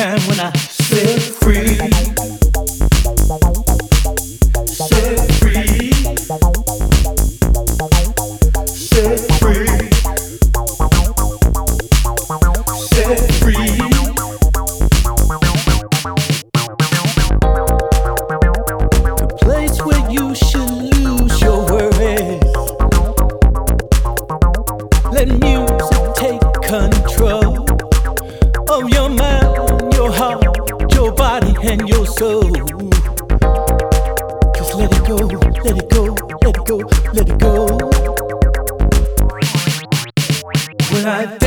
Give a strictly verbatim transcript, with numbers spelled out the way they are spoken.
time when I set free. Set free. Set free. Set free. The place where you should lose your worries. Let music take control of your mind, your heart, your body, and your soul. Just let it go, let it go, let it go, let it go. When I